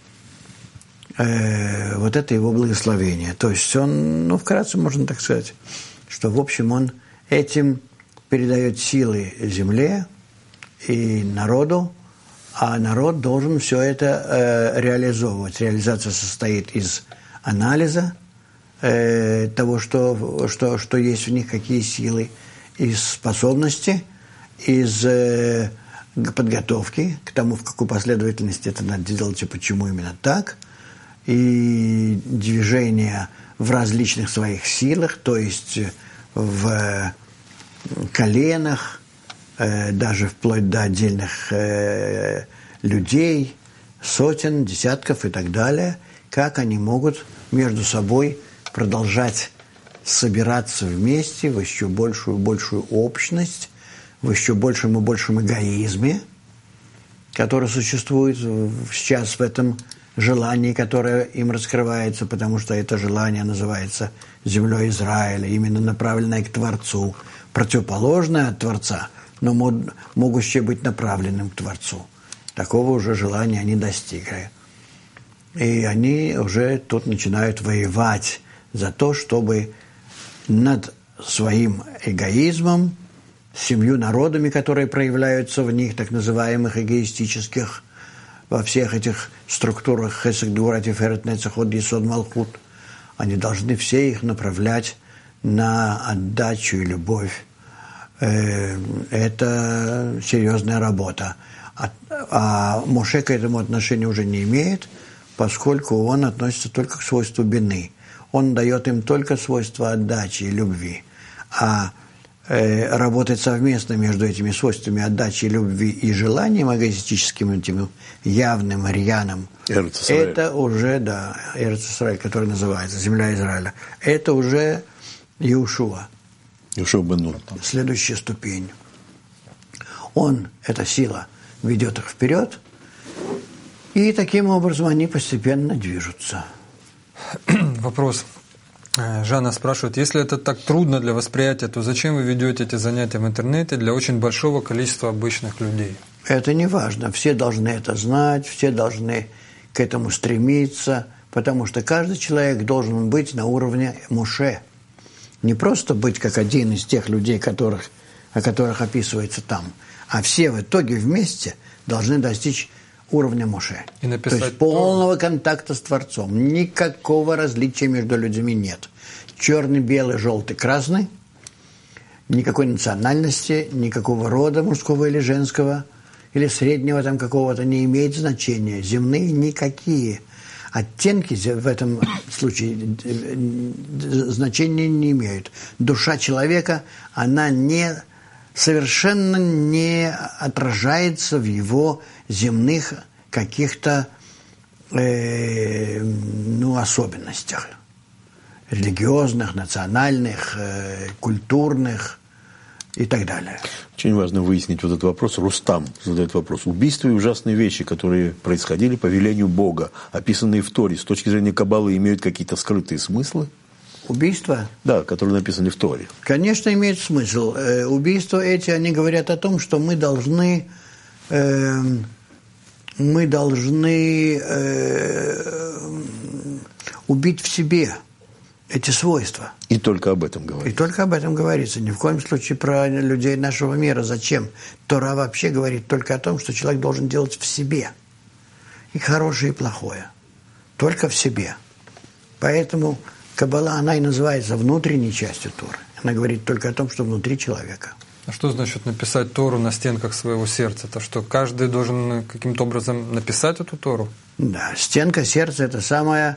Э, вот это его благословение. То есть он, ну, вкратце можно так сказать, что, в общем, он этим передает силы земле и народу, а народ должен все это э, реализовывать. Реализация состоит из анализа э, того, что, что, что есть в них, какие силы, из способности, из э, подготовки к тому, в какой последовательности это надо делать и почему именно так, и движения в различных своих силах, то есть в коленах, даже вплоть до отдельных людей, сотен, десятков и так далее, как они могут между собой продолжать собираться вместе в еще большую и большую общность, в еще большем и большем эгоизме, который существует сейчас в этом желании, которое им раскрывается, потому что это желание называется землей Израиля, именно направленное к Творцу, противоположное от Творца, но могущее быть направленным к Творцу. Такого уже желания они достигли. И они уже тут начинают воевать за то, чтобы над своим эгоизмом, семью народами, которые проявляются в них, так называемых эгоистических, во всех этих структурах Хесед, Гвура, Тиферет, Нецах, Ход, Есод, Малхут, они должны все их направлять на отдачу и любовь. Это серьезная работа. А Моше к этому отношения уже не имеет, поскольку он относится только к свойству бины. Он дает им только свойства отдачи и любви. А э, работать совместно между этими свойствами отдачи, любви и желанием эгоистическим, этим явным, рьяным, это уже, да, Эрец Исраэль, который называется земля Израиля, это уже Иешуа. Иешуа бен Нун. Следующая ступень. Он, эта сила, ведет их вперед, и таким образом они постепенно движутся. Вопрос. Жанна спрашивает, если это так трудно для восприятия, то зачем вы ведете эти занятия в интернете для очень большого количества обычных людей? Это не важно. Все должны это знать, все должны к этому стремиться, потому что каждый человек должен быть на уровне Моше. Не просто быть как один из тех людей, которых, о которых описывается там, а все в итоге вместе должны достичь уровня Моше. И написать то есть полного контакта с Творцом. Никакого различия между людьми нет. Черный, белый, желтый, красный. Никакой национальности, никакого рода мужского или женского, или среднего там какого-то не имеет значения. Земные никакие. Оттенки в этом случае значения не имеют. Душа человека, она не, совершенно не отражается в его земных каких-то э, ну, особенностях. Религиозных, национальных, э, культурных и так далее. Очень важно выяснить вот этот вопрос. Рустам задает вопрос. Убийства и ужасные вещи, которые происходили по велению Бога, описанные в Торе, с точки зрения Каббалы, имеют какие-то скрытые смыслы? Убийства? Да, которые написаны в Торе. Конечно, имеет смысл. Э, убийства эти, они говорят о том, что мы должны... Э, мы должны э, убить в себе эти свойства. И только об этом говорится. И только об этом говорится. Ни в коем случае про людей нашего мира. Зачем? Тора вообще говорит только о том, что человек должен делать в себе. И хорошее, и плохое. Только в себе. Поэтому Каббала, она и называется внутренней частью Торы. Она говорит только о том, что внутри человека. А что значит написать Тору на стенках своего сердца? Это что, каждый должен каким-то образом написать эту Тору? Да, стенка сердца – это самое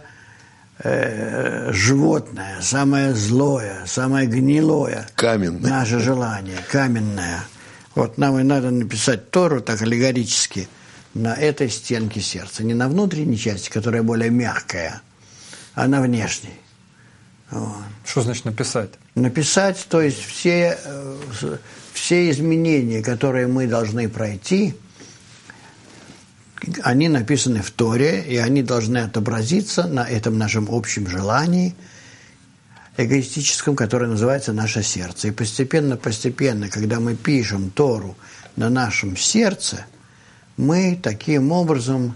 э, животное, самое злое, самое гнилое. Каменное. Наше желание, каменное. Вот нам и надо написать Тору так аллегорически на этой стенке сердца. Не на внутренней части, которая более мягкая, а на внешней. Вот. Что значит написать? Написать, то есть все, все изменения, которые мы должны пройти, они написаны в Торе, и они должны отобразиться на этом нашем общем желании эгоистическом, которое называется наше сердце. И постепенно-постепенно, когда мы пишем Тору на нашем сердце, мы таким образом...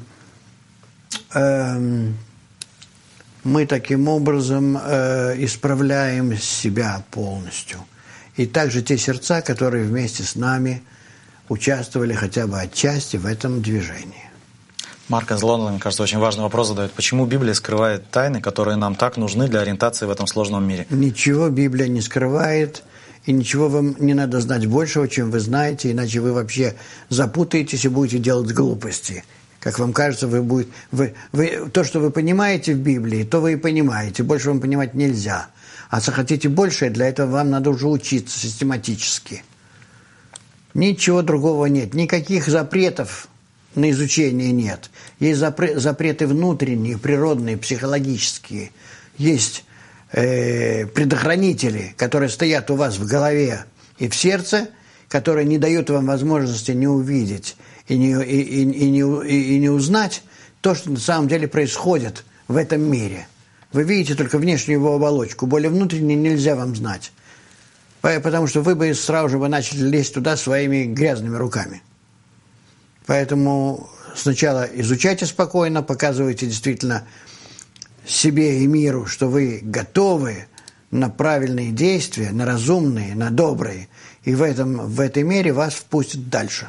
Эм, мы таким образом э, исправляем себя полностью. И также те сердца, которые вместе с нами участвовали хотя бы отчасти в этом движении. Марк из Лондона, мне кажется, очень важный вопрос задает. Почему Библия скрывает тайны, которые нам так нужны для ориентации в этом сложном мире? Ничего Библия не скрывает, и ничего вам не надо знать большего, чем вы знаете, иначе вы вообще запутаетесь и будете делать глупости. Как вам кажется, вы будете, вы, вы, то, что вы понимаете в Библии, то вы и понимаете. Больше вам понимать нельзя. А если хотите большее, для этого вам надо уже учиться систематически. Ничего другого нет. Никаких запретов на изучение нет. Есть запреты внутренние, природные, психологические. Есть э, предохранители, которые стоят у вас в голове и в сердце, которые не дают вам возможности не увидеть и не, и, и, и не, и, и не узнать то, что на самом деле происходит в этом мире. Вы видите только внешнюю его оболочку. Более внутренней нельзя вам знать. Потому что вы бы сразу же бы начали лезть туда своими грязными руками. Поэтому сначала изучайте спокойно, показывайте действительно себе и миру, что вы готовы на правильные действия, на разумные, на добрые. И в, этом, в этой мере вас впустят дальше.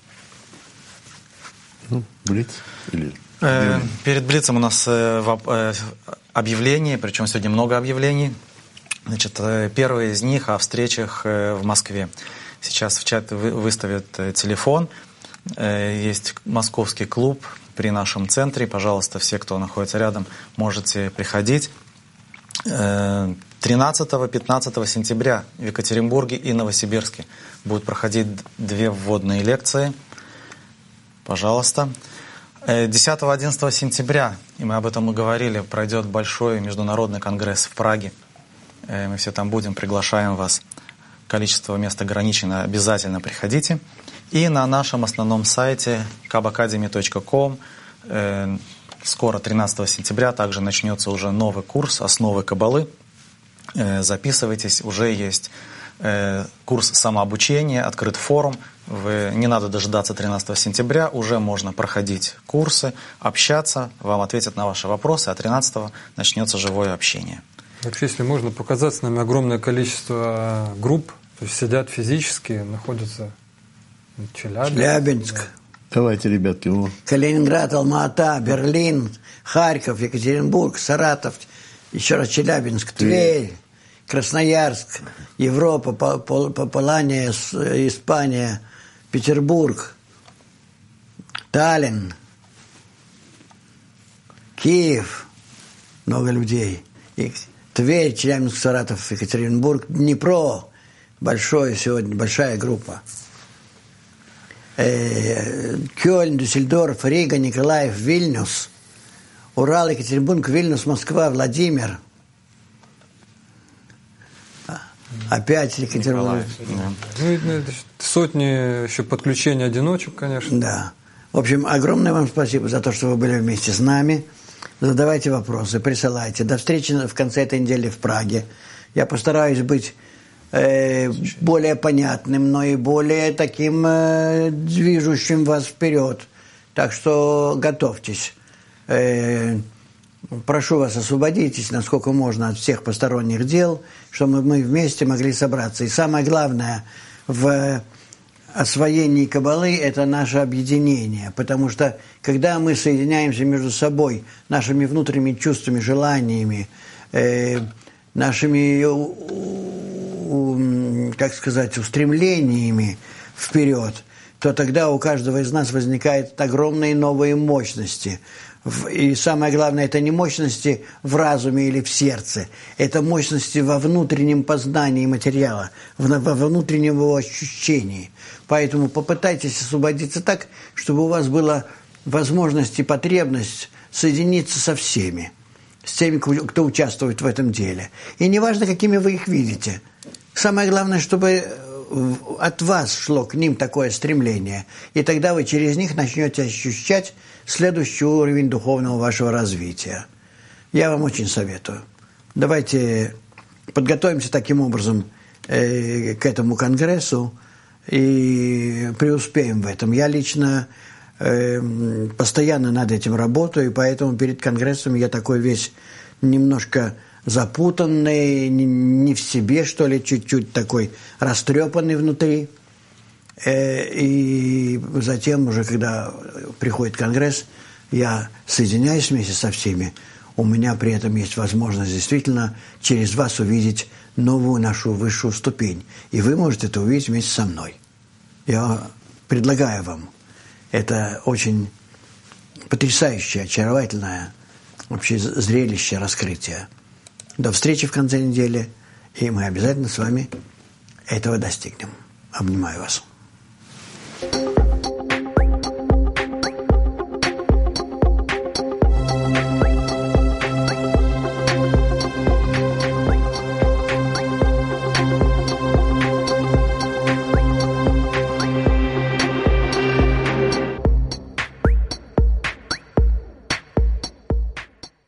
Ну, блиц или... Э, перед блицем у нас э, э, объявления, причем сегодня много объявлений. Значит, э, первое из них о встречах э, в Москве. Сейчас в чат вы, выставят э, телефон. Э, есть московский клуб при нашем центре. Пожалуйста, все, кто находится рядом, можете приходить. Э, тринадцатого-пятнадцатого сентября в Екатеринбурге и Новосибирске будут проходить две вводные лекции. Пожалуйста. десятого-одиннадцатого сентября, и мы об этом и говорили, пройдет большой международный конгресс в Праге. Мы все там будем, приглашаем вас. Количество мест ограничено, обязательно приходите. И на нашем основном сайте кабакадеми точка ком скоро, тринадцатого сентября, также начнется уже новый курс «Основы Каббалы». Записывайтесь, уже есть курс самообучения, открыт форум. Вы, не надо дожидаться тринадцатого сентября, уже можно проходить курсы, общаться, вам ответят на ваши вопросы, а тринадцатого начнется живое общение. Вообще, если можно, показать с нами огромное количество групп, то есть сидят физически, находятся в Челябинске. Челябинск. Да. Давайте, ребятки. Ну. Калининград, Алма-Ата, Берлин, Харьков, Екатеринбург, Саратов, еще раз Челябинск, Тверь, Красноярск, Европа, Полания, Испания, Петербург, Таллин, Киев, много людей, и Тверь, Челябинск, Саратов, Екатеринбург, Днепро, большой сегодня, большая группа. Кёльн, Дюссельдорф, Рига, Николаев, Вильнюс, Урал, Екатеринбург, Вильнюс, Москва, Владимир. Опять Екатеринбург. Ну, сотни еще подключений одиночек, конечно. Да. В общем, огромное вам спасибо за то, что вы были вместе с нами. Задавайте вопросы, присылайте. До встречи в конце этой недели в Праге. Я постараюсь быть э, более понятным, но и более таким э, движущим вас вперед. Так что готовьтесь. Э, Прошу вас, освободитесь, насколько можно, от всех посторонних дел, чтобы мы вместе могли собраться. И самое главное в освоении Каббалы – это наше объединение. Потому что, когда мы соединяемся между собой, нашими внутренними чувствами, желаниями, э, нашими, э, как сказать, устремлениями вперед, то тогда у каждого из нас возникают огромные новые мощности. И самое главное, это не мощности в разуме или в сердце, это мощности во внутреннем познании материала, во внутреннем его ощущении. Поэтому попытайтесь освободиться так, чтобы у вас была возможность и потребность соединиться со всеми, с теми, кто участвует в этом деле. И неважно, какими вы их видите. Самое главное, чтобы от вас шло к ним такое стремление, и тогда вы через них начнете ощущать следующий уровень духовного вашего развития. Я вам очень советую. Давайте подготовимся таким образом э, к этому конгрессу и преуспеем в этом. Я лично э, постоянно над этим работаю, и поэтому перед конгрессом я такой весь немножко запутанный, не, не в себе, что ли, чуть-чуть такой растрепанный внутри. И затем уже, когда приходит конгресс, я соединяюсь вместе со всеми. У меня при этом есть возможность действительно через вас увидеть новую нашу высшую ступень. И вы можете это увидеть вместе со мной. Я предлагаю вам. Это очень потрясающее, очаровательное вообще зрелище, раскрытие. До встречи в конце недели, и мы обязательно с вами этого достигнем. Обнимаю вас.